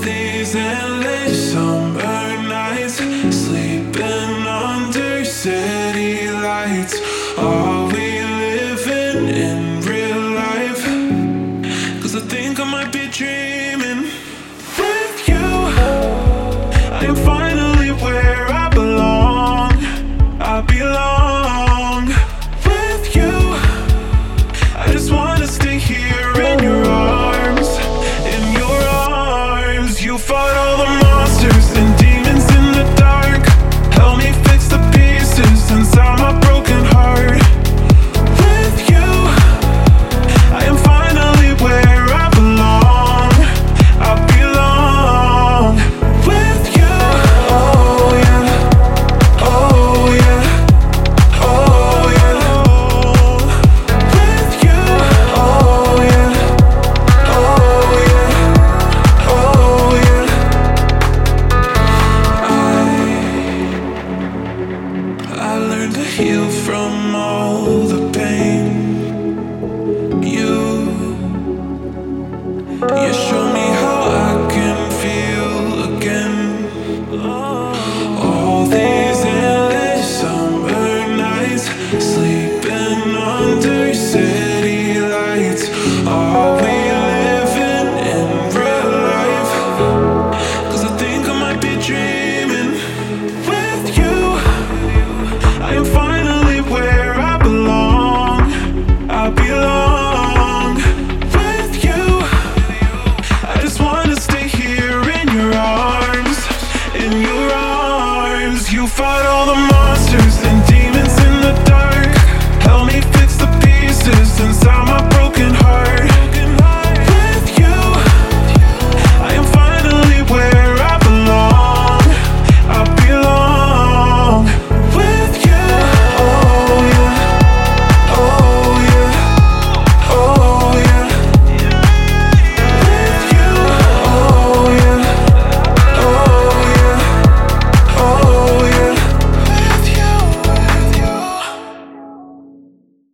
these endless summer nights, sleeping under city lights. Are we living in real life? 'Cause I think I might be dreaming. With you, I am fine.